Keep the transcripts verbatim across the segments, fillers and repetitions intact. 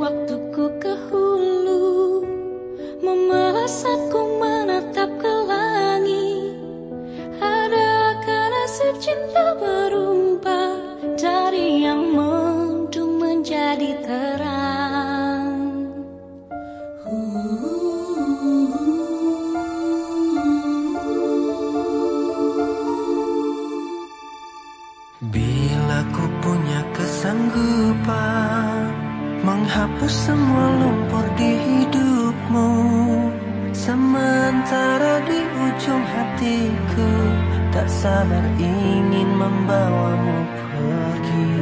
waktuku ke hulu, memelesatku menatap ke langit. Adakah nasib cinta berubah dari yang mendung menjadi terang? Bila ku punya kesanggupan menghapus semua lumpur di hidupmu, sementara di ujung hatiku tak sabar ingin membawamu pergi.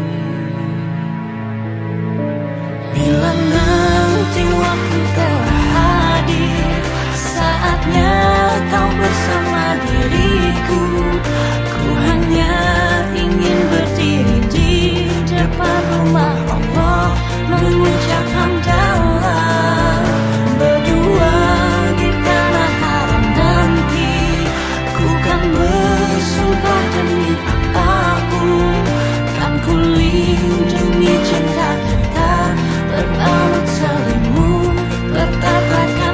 Bila nanti waktu telah hadir, saatnya kau bersama diriku, ku hanya ingin berdiri di depan rumah Allah, mengucap hamdalah. Berdua di tanah haram nanti, ku kan bersumpah demi apapun, kan ku lindungi cinta kita, berbalut selimut, bertabrakan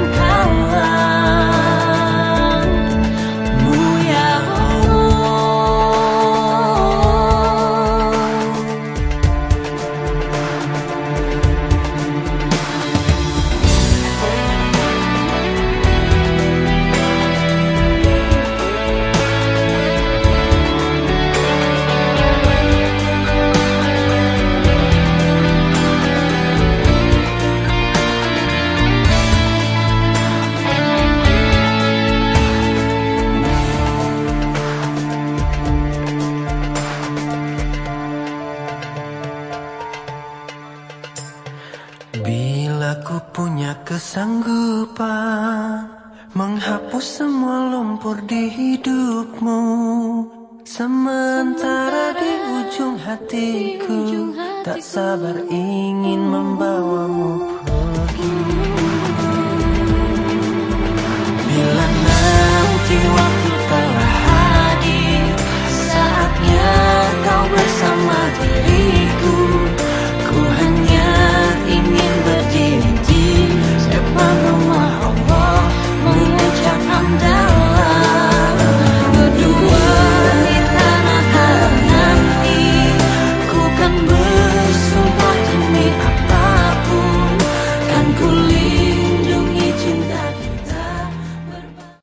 kalammu ya Bila ku punya kesanggupan menghapus semua lumpur di hidupmu, sementara di ujung hatiku tak sabar ingin membawamu pergi. Bila nanti waktu